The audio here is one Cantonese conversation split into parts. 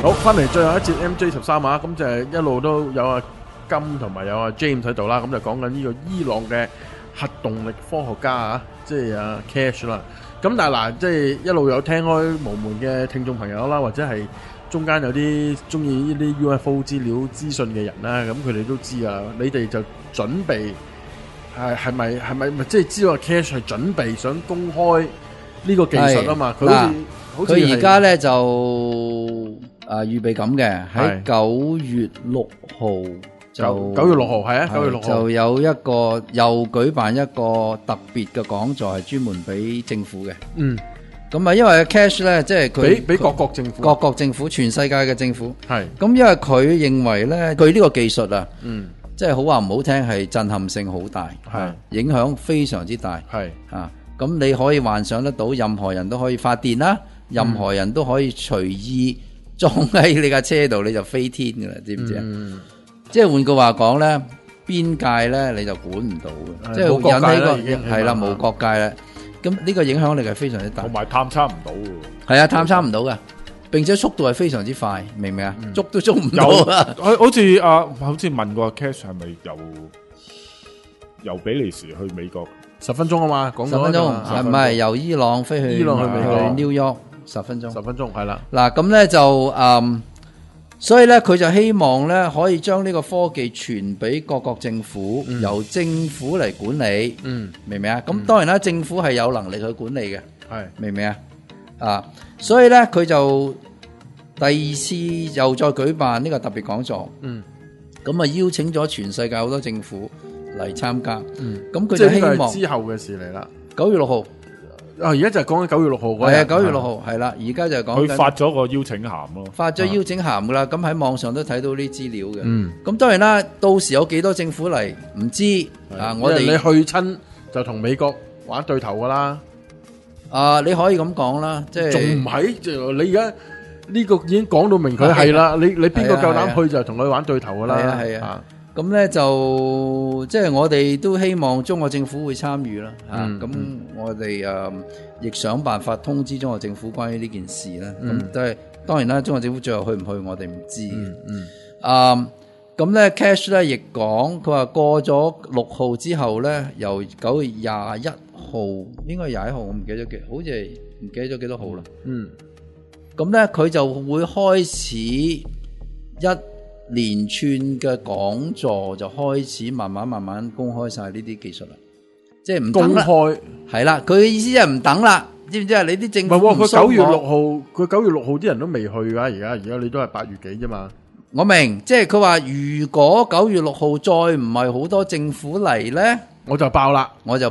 好，翻嚟最後一節 MJ13啊，咁就係一路都有阿金同埋有阿 James 喺度啦，咁就講緊呢個伊朗嘅核動力科學家啊，即係阿 Cash 啦。咁但係嗱，即係一路有聽開無門嘅聽眾朋友啦，或者係中間有啲中意呢啲 UFO 資料資訊嘅人啦，咁佢哋都知啊，你哋就準備係咪即係知道阿 Cash 係準備想公開呢個技術啊嘛？佢好似佢而家咧就預備咁嘅，喺9月6號就 9月6號係啊，9月6號就有一個又舉辦一個特別嘅講座，係專門俾政府嘅。 嗯， 咁啊，因為 Cash 咧，即係佢俾各國政府， 各國政府，全世界嘅政府係。咁因為佢認為咧，佢呢個技術啊，即係好話唔好聽，係震撼性好大，係影響非常之大，係啊。咁你可以幻想得到，任何人都可以發電啦，任何人都可以隨意裝喺你架車度，你就飛天噶啦，知唔知啊？即係換句話講咧，邊界咧你就管唔到嘅，即係引起個係啦，無國界啦。咁呢個影響力係非常之大， 同埋探測唔到嘅。係啊，探測唔到嘅，並且速度係非常之快，明唔明啊？捉都捉唔到啊！ 好似問過 Cash 係咪由比利時去美國 10分鐘啊嘛？講 10分鐘，唔係由伊朗飛去美國 New York 10分鐘。 10分鐘係啦。 嗱咁咧就所以咧佢就希望咧可以將呢個科技傳俾各國政府，由政府嚟管理，明唔明啊？咁當然啦，政府係有能力去管理嘅，係明唔明啊？所以咧佢就第二次又再舉辦呢個特別講座，咁啊邀請咗全世界好多政府嚟參加，咁佢就希望之後嘅事嚟啦。 9月6號。 而家就係講緊9月6號嗰日。 係啊9月6號係啦，而家就係講緊佢發咗個邀請函咯， 發咗邀請函噶啦，咁喺網上都睇到啲資料嘅。咁當然啦，到時有幾多政府嚟唔知啊。我哋你去親就同美國玩對頭噶啦。 你可以咁講啦，即係仲唔係？你而家呢個已經講到明佢係啦。你邊個夠膽去就同佢玩對頭噶啦？ 係啊。咁咧就即係我哋都希望中國政府會參與啦，咁我哋亦想辦法通知中國政府關於呢件事啦。咁都係當然啦，中國政府最後去唔去我哋唔知嘅。咁咧 Cash 咧亦講，佢話過咗6號之後咧，由9月21號應該21號，我唔記得幾，好似係唔記得咗幾多號啦。咁咧佢就會開始一連串嘅講座，就開始慢慢公開晒呢啲技術啦，即係唔等啦，公開係啦。佢嘅意思就係唔等啦，知唔知啊？你啲政府唔佢9月6號，佢9月6號啲人都未去噶，而家你都係8月幾啫嘛。 我明，即係佢話如果9月6號再唔係好多政府嚟咧， 我就爆啦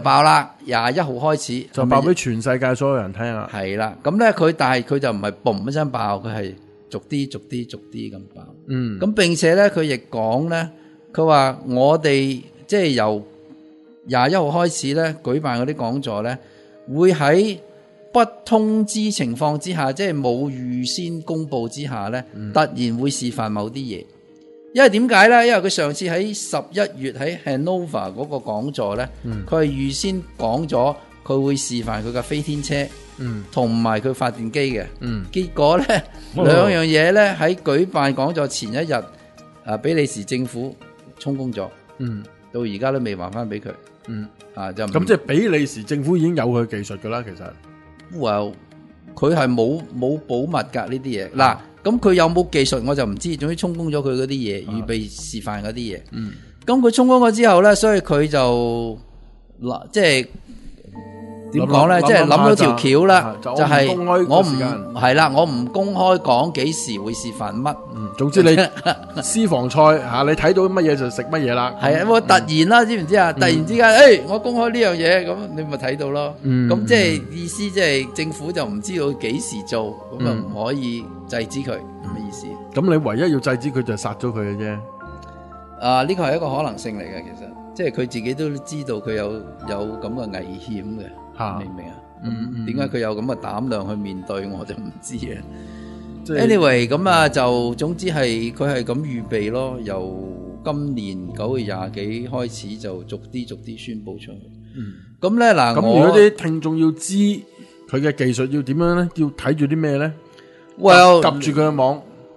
，21號開始就爆俾全世界所有人聽啦。 係啦，咁咧但係佢就唔係嘣一聲爆，佢係逐啲咁爆。咁並且咧，佢亦講咧，佢話我哋即係由21號開始咧舉辦嗰啲講座咧，會喺不通知情況之下，即係冇預先公佈之下咧，突然會示範某啲嘢。因為點解咧？因為佢上次喺11月喺 Hanover 嗰個講座咧，佢係預先講咗佢會示範佢嘅飛天車。同埋佢發電機嘅，結果咧兩樣嘢咧喺舉辦講座前一日，比利時政府充公咗，到而家都未還翻俾佢，就咁即係比利時政府已經有佢技術噶啦，其實 ，well 佢係冇保密噶呢啲嘢，嗱咁佢有冇技術我就唔知，總之充公咗佢嗰啲嘢，預備示範嗰啲嘢，咁佢充公咗之後咧，所以佢就即係。點講咧？即係諗到條橋啦，就係我唔係啦，我唔公開講幾時會示範乜。 總之你私房菜吓，你睇到乜嘢就食乜嘢啦。 係啊，我突然啦，知唔知啊？突然之間，我公開呢樣嘢，咁你咪睇到咯。咁即係意思，即係政府就唔知道幾時做，咁啊唔可以制止佢，咁嘅意思。 咁你唯一要制止佢就係殺咗佢嘅啫。 呢個係一個可能性嚟嘅，其實即係佢自己都知道佢有咁嘅危險嘅。明唔明啊？點解佢有咁嘅膽量去面對，我就唔知啊。Anyway， 咁啊就總之係佢係咁預備咯。由今年9月20幾開始就逐啲宣佈出去。咁咧嗱， 咁如果啲聽眾要知佢嘅技術要點樣咧，要睇住啲咩咧？ Well， 及住佢嘅網。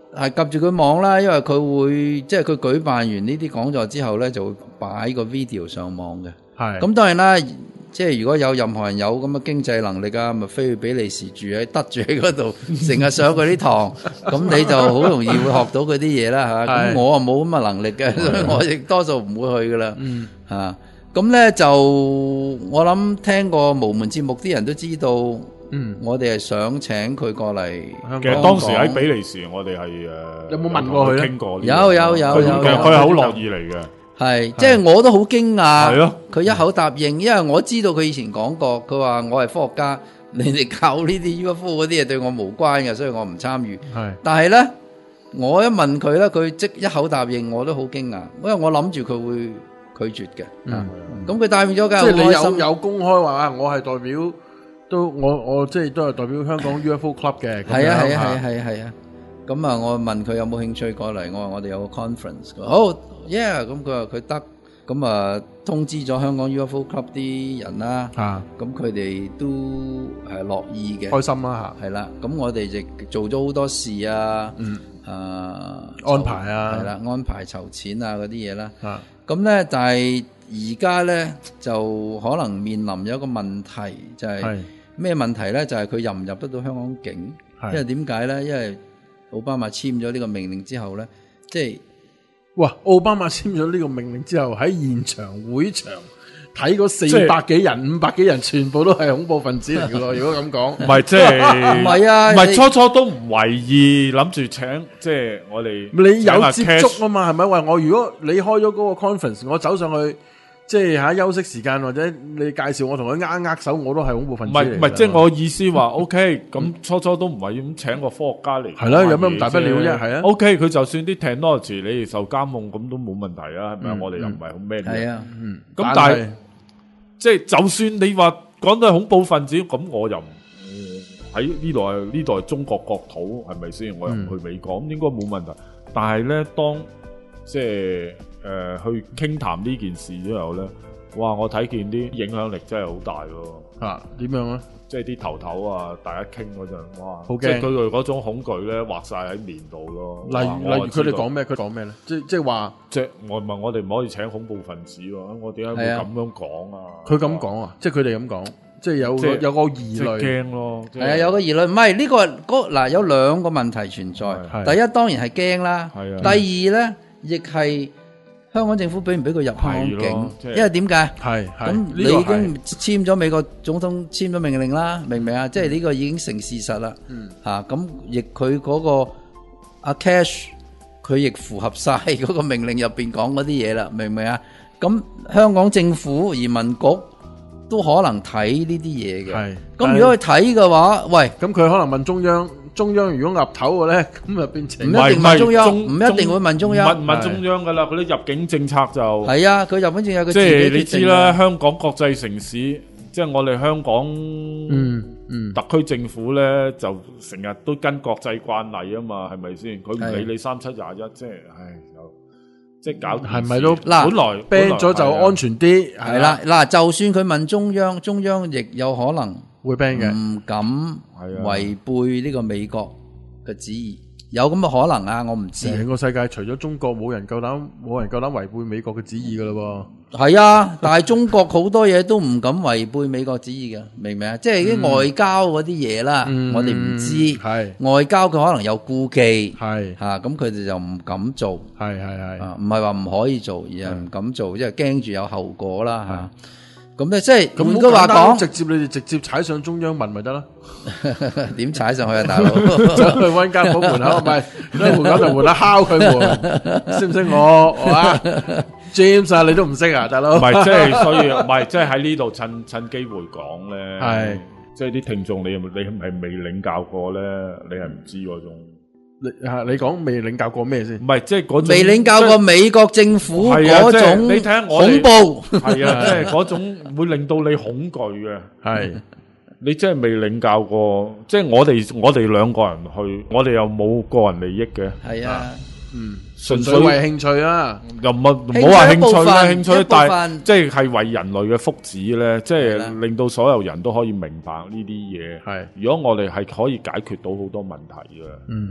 係及住佢網啦，因為佢會即係佢舉辦完呢啲講座之後咧，就會擺個 video 上網嘅。 係咁當然啦，即係如果有任何人有咁嘅經濟能力啊，咪飛去比利時住喺得住喺嗰度，成日上佢啲堂，咁你就好容易會學到佢啲嘢啦嚇。咁我啊冇咁嘅能力嘅，所以我亦多數唔會去噶啦。嚇咁咧就我諗聽過無門節目啲人都知道，我哋係想請佢過嚟。 其實當時喺比利時，我哋係有冇問過佢咧？ 傾過有， 其實佢係好樂意嚟嘅。 係，即係我都好驚訝。 係咯， 佢一口答應，因為我知道佢以前講過，佢話我係科學家，你哋搞呢啲 UFO 嗰啲嘢對我無關嘅，所以我唔參與。係，但係咧，我一問佢咧，佢即一口答應，我都好驚訝，因為我諗住佢會拒絕嘅。咁佢答應咗㗎， 即係你有公開話啊，我係代表我即係都係代表香港 UFO Club 嘅。 係啊。咁啊，我問佢有冇興趣過嚟，我話我哋有個 conference，好 ，yeah， 咁佢話佢得，咁啊通知咗香港 UFO Club 啲人啦，咁佢哋都係樂意嘅， 開心啦嚇， 係啦，咁我哋亦做咗好多事啊， 安排啊， 係啦，安排籌錢啊嗰啲嘢啦，咁咧，但係而家咧就可能面臨有一個問題，就係咩問題咧？就係佢入唔入得到香港境？因為點解咧？因為奧巴馬簽咗呢個命令之後咧，即係哇！奧巴馬簽咗呢個命令之後，喺現場會場睇嗰400幾人、500幾人，全部都係恐怖分子嚟嘅咯。如果咁講， 唔係即係唔係啊？ 唔係初初都唔為意，諗住請即係我哋你有接觸啊嘛？係咪？話我如果你開咗嗰個 conference，我走上去。即係喺休息時間或者你介紹我同佢握手，我都係恐怖分子嚟。 唔係，即係我意思話，OK，咁初初都唔係咁請個科學家嚟。 係啦，有咩咁大不了啫？係啊。 OK，佢就算啲 technology 你哋受監控，咁都冇問題啊，係咪啊？我哋又唔係好咩嘅。 係啊， 咁但係即係就算你話講到恐怖分子，咁我又喺呢度係中國國土，係咪先？我又唔去美國，咁應該冇問題。但係咧，當即係。去傾談呢件事之後咧，哇！我睇見啲影響力真係好大喎。 嚇點樣咧？ 即係啲頭啊，大家傾嗰陣，哇！ 好驚！ 即係佢哋嗰種恐懼咧，畫晒喺面度咯。 例如佢哋講咩？佢講咩咧？即係話， 即係我問我哋唔可以請恐怖分子喎？我點解會咁樣講啊？ 佢咁講啊？即係佢哋咁講，即係有個疑慮， 驚咯。 係啊，有個疑慮。唔係呢個嗱，有兩個問題存在。第一當然係驚啦。係啊。第二咧，亦係。香港政府俾唔俾佢入香港境？因為點解？咁你已經簽咗美國總統簽咗命令啦，明唔明啊？即係呢個已經成事實啦。咁亦佢嗰個阿 Cash，佢亦符合晒嗰個命令入邊講嗰啲嘢啦，明唔明啊？咁香港政府移民局都可能睇呢啲嘢嘅。咁如果佢睇嘅話，喂， 咁佢可能問中央。中央如果岌頭嘅咧，咁就變成唔一定問中央，唔一定會問中央， 唔問中央噶啦，嗰啲入境政策就係啊，佢入境政策佢即係你知啦，香港國際城市，即係我哋香港特區政府咧，就成日都跟國際慣例啊嘛，係咪先？佢唔理你3721，即係即係搞係咪都嗱？本來 ban 咗就安全啲， 係啦。嗱，就算佢問中央，中央亦有可能。 會 ban 嘅， 唔敢違背呢個美國嘅旨意，有咁嘅可能啊！我唔知。 成個世界除咗中國，冇人夠膽違背美國嘅旨意噶啦噃。 係啊，但係中國好多嘢都唔敢違背美國旨意嘅，明唔明啊？即係啲外交嗰啲嘢啦，我哋唔知。係外交佢可能有顧忌，係吓咁佢哋就唔敢做。係唔係話唔可以做，而係唔敢做，即係驚住有後果啦吓。咁咧，即係換句話講， 你哋直接踩上中央問咪得啦？ 點踩上去啊，大佬？ 走去溫家寶門口，唔係門口就門口敲佢門，識唔識我？啊 ，James 啊，你都唔識啊，大佬？ 唔係，即係所以唔係，即係喺呢度趁機會講咧，係即係啲聽眾，你係未領教過咧，你係唔知嗰種。 你講未領教過咩先？ 唔係即係嗰種未領教過美國政府嗰種你睇下我恐怖， 係啊，即係嗰種會令到你恐懼嘅。係你真係未領教過，即係我哋兩個人去，我哋又冇個人利益嘅。 係啊， 純粹為興趣啊， 又唔好話興趣啦，興趣，但係即係為人類嘅福祉咧，即係令到所有人都可以明白呢啲嘢。係如果我哋係可以解決到好多問題嘅。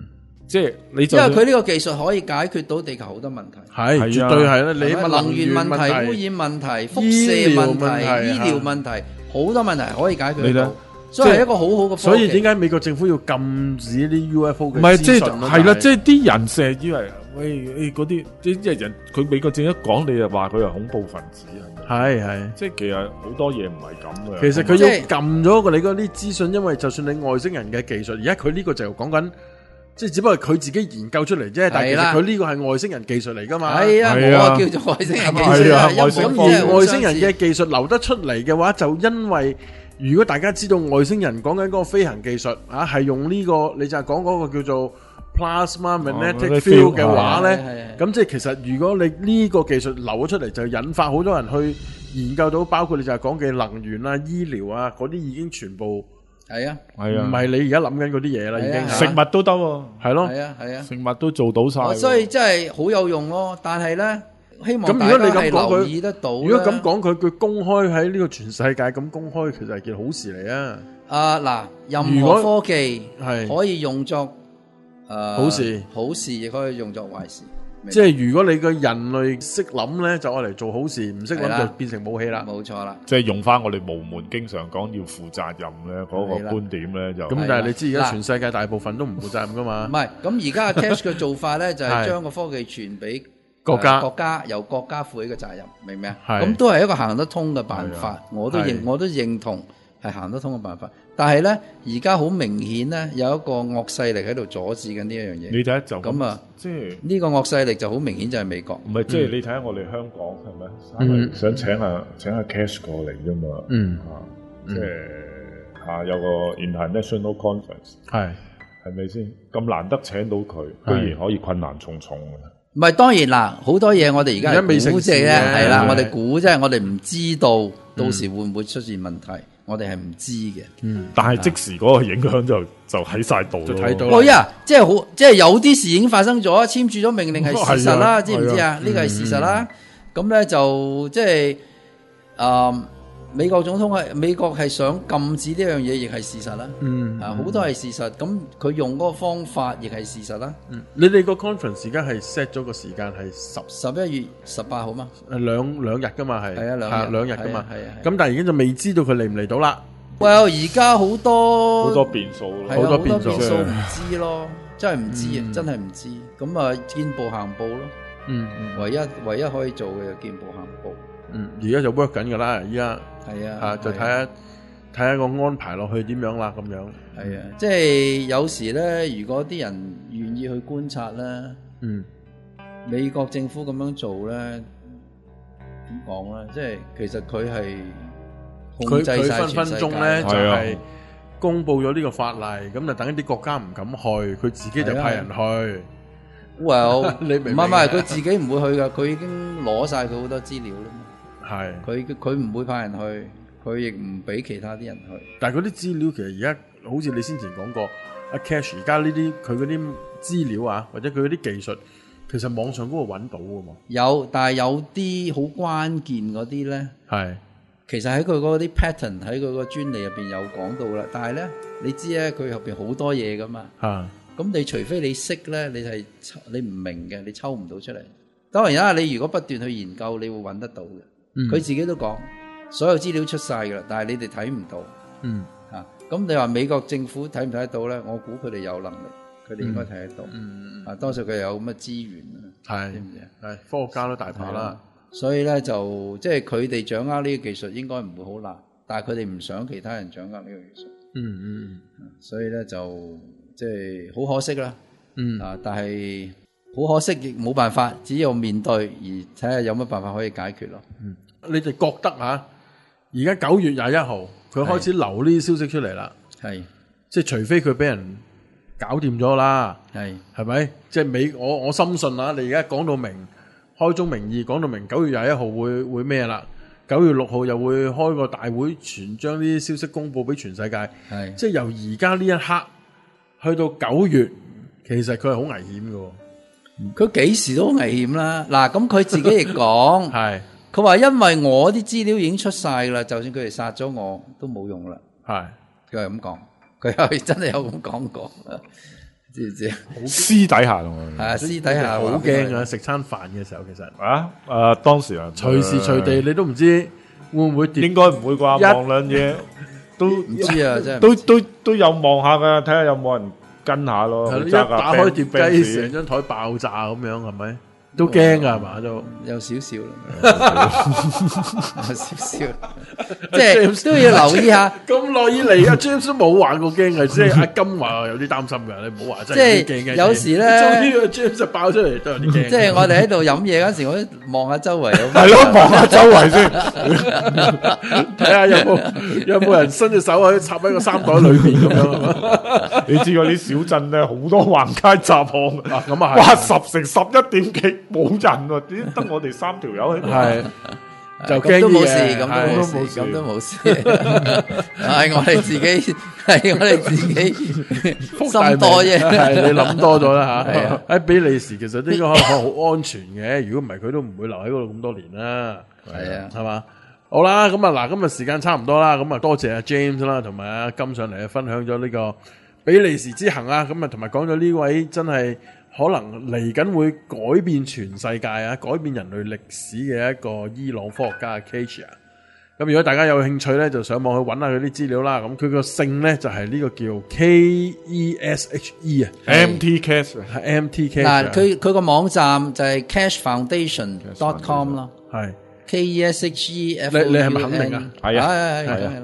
即係你就因為佢呢個技術可以解決到地球好多問題， 係絕對係啦。你能源問題、污染問題、輻射問題、醫療問題，好多問題可以解決到。所以係一個好好嘅科技。 所以點解美國政府要禁止啲 UFO 嘅資訊？ 唔係即係啦，即係啲人成日以為喂嗰啲即係人，佢美國政一講你就話佢係恐怖分子係， 即係其實好多嘢唔係咁嘅。 其實佢要禁咗你嗰啲資訊，因為就算你外星人嘅技術，而家佢呢個就講緊，即係只不過佢自己研究出嚟啫。但係其實佢呢個係外星人技術嚟㗎嘛。 係啊，我叫做外星人技術啊。 咁而外星人嘅技術流得出嚟嘅話，就因為如果大家知道外星人講緊嗰個飛行技術啊，係用呢個你就係講嗰個叫做 plasma magnetic field 嘅話咧，咁即係其實如果你呢個技術流咗出嚟，就引發好多人去研究到，包括你就係講嘅能源啊、醫療啊嗰啲已經全部係啊， 唔係你而家諗緊嗰啲嘢啦，已經食物都得喎， 係咯， 係啊， 食物都做到晒， 所以真係好有用咯。但係咧，希望咁如果你咁講留意得到， 如果咁講佢公開喺呢個全世界咁公開，其實係件好事嚟啊！ 嗱，任何科技係可以用作好事， 好事亦可以用作壞事。 即係如果你個人類識諗咧，就愛嚟做好事；唔識諗就變成武器啦。 冇錯啦， 即係用翻我哋無門經常講要負責任咧嗰個觀點咧，就咁。但係你知而家全世界大部分都唔負責任噶嘛？ 唔係，咁而家阿 Cash 嘅做法咧，就係將個科技傳俾國家，由國家負起個責任，明唔明啊？ 係咁都係一個行得通嘅辦法，我都認同係行得通嘅辦法。但係咧，而家好明顯咧，有一個惡勢力喺度阻止緊呢一樣嘢。 你睇就咁啊， 即係呢個惡勢力就好明顯就係美國。 唔係，即係你睇下我哋香港係咪？想請下 Cash 過嚟啫嘛。即係有個 international conference 係咪先？咁難得請到佢，居然可以困難重重嘅。 唔係，當然啦，好多嘢我哋而家係估啫，係啦，我哋估啫，我哋唔知道到時會唔會出現問題，我哋係唔知嘅。 但係即時嗰個影響就喺晒度咯。 睇到。 哦呀，即係有啲事已經發生咗，簽署咗命令係事實啦，知唔知啊？呢個係事實啦。咁咧就即係美國總統美國係想禁止呢樣嘢，亦係事實啦。好多係事實。咁佢用嗰個方法亦係事實啦。 你哋個 conference 而家係 set 咗個時間係 11月18號嘛？ 兩日噶嘛係？係啊，兩日噶嘛。 係。 咁但係而家就未知道佢嚟唔嚟到啦。 Well，而家好多變數， 好多變數唔知咯，真係唔知啊，真係唔知。咁啊，見步行步咯。唯一可以做嘅就見步行步。 而家就 work 緊噶啦，依家係啊， 就睇下個安排落去點樣啦，咁樣。 係啊，即係有時咧，如果啲人願意去觀察咧，美國政府咁樣做咧，點講咧？即係其實佢係控制晒全世界。佢分分鐘咧就係公布咗呢個法例，咁就等一啲國家唔敢去，佢自己就派人去。 Well， 你明唔明？ 唔係，佢自己唔會去噶，佢已經攞晒佢好多資料啦。 係， 佢唔會派人去，佢亦唔俾其他啲人去。 但係嗰啲資料其實而家好似你先前講過，阿 Cash 而家呢啲佢嗰啲資料啊，或者佢嗰啲技術，其實網上嗰度揾到噶嘛。有， 但係有啲好關鍵嗰啲咧，係其實喺佢嗰啲 pattern 喺佢個專利入邊有講到啦。但係咧，你知咧，佢入邊好多嘢噶嘛。咁你除非你識咧，你唔明嘅，你抽唔到出嚟。當然啦，你如果不斷去研究，你會揾得到嘅。佢自己都講，所有資料出晒噶啦，但係你哋睇唔到。咁你話美國政府睇唔睇得到咧？我估佢哋有能力，佢哋應該睇得到。多數佢有咁嘅資源啊，知唔知啊？係科學家都大把啦。所以咧就即係佢哋掌握呢個技術應該唔會好難，但係佢哋唔想其他人掌握呢個技術。所以咧就即係好可惜啦。但係好可惜亦冇辦法，只有面對而睇下有乜辦法可以解決咯。你哋覺得吓？而家9月21號佢開始流呢啲消息出嚟啦，係即係除非佢俾人搞掂咗啦，係咪？即係我深信啊！你而家講到明，開宗明義講到明，9月21號會咩啦？9月6號又會開個大會，將呢啲消息公佈俾全世界。係即係由而家呢一刻去到9月，其實佢係好危險嘅。佢幾時都好危險啦！嗱，咁佢自己亦講，係佢話因為我啲資料已經出晒噶啦，就算佢哋殺咗我都冇用啦。係佢係咁講，佢係真係有咁講過， 知唔知？ 私底下同佢係啊，私底下好驚啊！食餐飯嘅時候其實當時啊， 隨時隨地你都唔知會唔會跌， 應該唔會啩？望兩嘢都唔知啊，真係都有望下㗎，睇下有冇人跟下咯。 一打開碟雞，成張台爆炸咁樣係咪？都驚㗎係嘛？都有少少啦，有少少，即係都要留意下。 咁耐以嚟，阿 James 都冇玩過驚嘅，即係阿金話有啲擔心㗎。你唔好話真係驚嘅。 有時咧， 終於個 James 就爆出嚟都有啲驚。 即係我哋喺度飲嘢嗰時，我都望下周圍。 係咯，望下周圍先， 睇下有冇人伸隻手喺插喺個衫袋裏邊咁樣。 你知嗰啲小鎮咧，好多橫街雜巷咁啊係。 哇，10成11點幾冇人喎，點得我哋3條友喺度？ 係就咁都冇事， 驚咁嘅咁都冇事，係我哋自己，係我哋自己心多啫。 係你諗多咗啦係啊嚇。喺比利時其實呢個可能好安全嘅，如果唔係佢都唔會留喺嗰度咁多年啦。 係啊， 係嘛？好啦，咁啊嗱，今日時間差唔多啦，咁啊多謝阿 James 啦，同埋阿金上嚟分享咗呢個比利時之行啊，咁啊同埋講咗呢位真係可能嚟緊會改變全世界啊，改變人類歷史嘅一個伊朗科學家 Keshe。咁如果大家有興趣咧，就上網去揾下佢啲資料啦。咁佢個姓咧就係呢個叫 Keshe 啊 ，MT Cash 係 MT Keshe。 嗱，佢個網站就係 cashfoundation.com 咯， 係 KESHE。 你係咪肯定啊？ 係啊， 係啊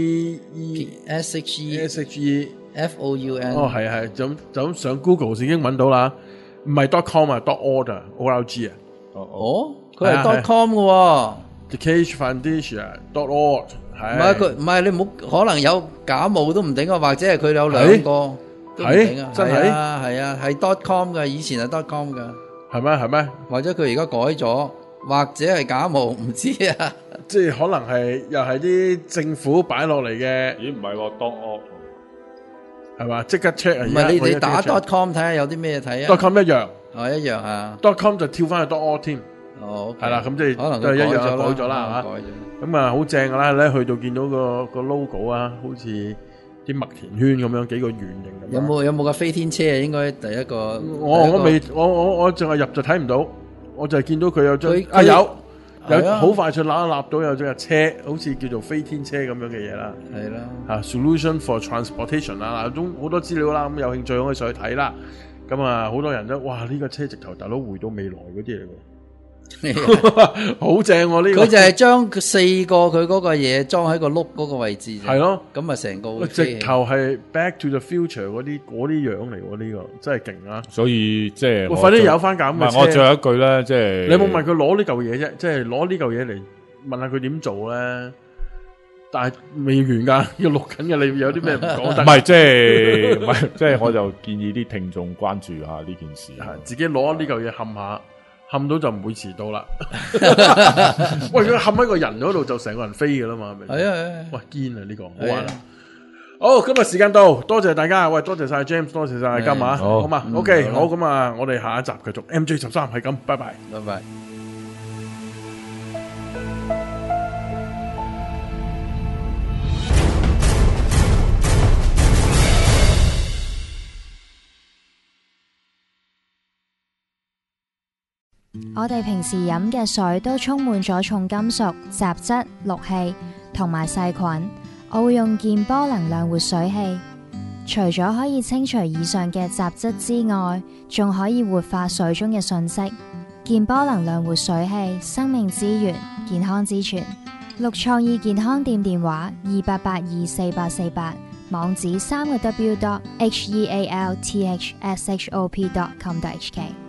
，KESHE FOUN。 哦，係，就咁上 Google 已經揾到啦，唔係 .com 啊，.org 啊 ，org 啊。 哦，佢係 .com 嘅喎。 The Keshe Foundation.org 係。 唔係佢，唔係你唔好，可能有假冒都唔定啊，或者係佢有兩個都唔定啊。 真係係啊，係 .com 嘅，以前係 .com 嘅。 係咩？ 或者佢而家改咗，或者係假冒，唔知啊。 即係可能係又係啲政府擺落嚟嘅。 咦，唔係喎，.org 係嘛？即刻 check 啊！ 唔係你打 .com 睇下有啲咩睇啊 ？.com 一樣。 一樣啊。 .com 就跳翻去.org 添。 哦， 係啦，咁即係可能都係一樣改咗啦，係嘛？咁啊，好正噶啦！咧去到見到個 logo 啊，好似啲麥田圈咁樣，幾個圓形咁樣。 有冇架飛天車啊？應該第一個。 我淨係入就睇唔到，我就係見到佢有張有好快就立到有隻車，好似叫做飛天車咁樣嘅嘢啦。 係啦。 Solution for Transportation 啦，嗱，好多資料啦，咁有興趣可以上去睇啦。咁啊，好多人都哇呢個車直頭大佬回到未來嗰啲嚟喎。好正喎！呢個佢就係將4個佢嗰個嘢裝喺個轆嗰個位置啫。 係咯， 咁啊成個直頭係 Back to the Future 嗰啲樣嚟喎，呢個真係勁啊！ 所以即係快啲有翻咁嘅車。 我最後一句咧，即係你有冇問佢攞呢嚿嘢啫？即係攞呢嚿嘢嚟問下佢點做咧？但係未完㗎，要錄緊嘅。你有啲咩唔講得？ 唔係即係我就建議啲聽眾關注下呢件事， 自己攞呢嚿嘢冚下。冚到就唔會遲到啦。喂，佢冚喺個人嗰度就成個人飛噶啦嘛，係咪？係啊，喂，堅啊呢個，好玩啊！好，今日時間到，多謝大家，喂，多謝晒 James， 多謝晒金啊，好嘛？OK，好，咁啊，我哋下一集繼續 MJ13係咁，拜拜， 拜拜。 我哋平時飲嘅水都充滿咗重金屬、雜質、氯氣同埋細菌。我會用健波能量活水器，除咗可以清除以上嘅雜質之外，仲可以活化水中嘅訊息。健波能量活水器，生命之源，健康之泉。綠創意健康店電話28824848，網址3個W.healthshop.com.hk。